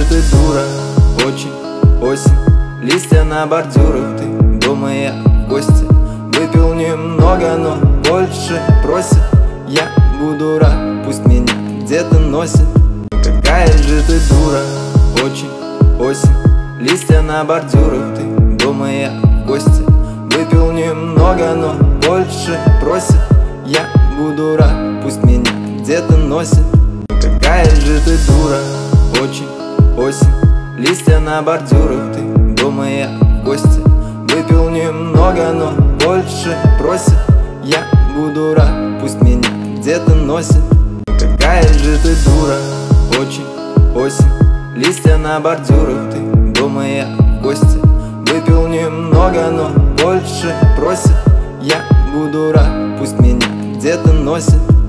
ты дура, очень осень, листья на бордюрах. Ты дома, я в гости, выпил немного, но больше просит. Я буду рад, пусть меня где-то носит. Какая же ты дура, очень осень, листья на бордюрах. Ты дома, я в гости, выпил немного, но больше просит. Я буду рад, пусть меня где-то носит. Какая же ты дура, очень осень, листья на бордюрах. Ты дома, я в гости, выпил немного, но больше просит. Я буду рад, пусть меня где-то носит. Какая же ты дура, очень осень, листья на бордюрах. Ты дома, я в гости, выпил немного, но больше просит. Я буду рад, пусть меня где-то носит.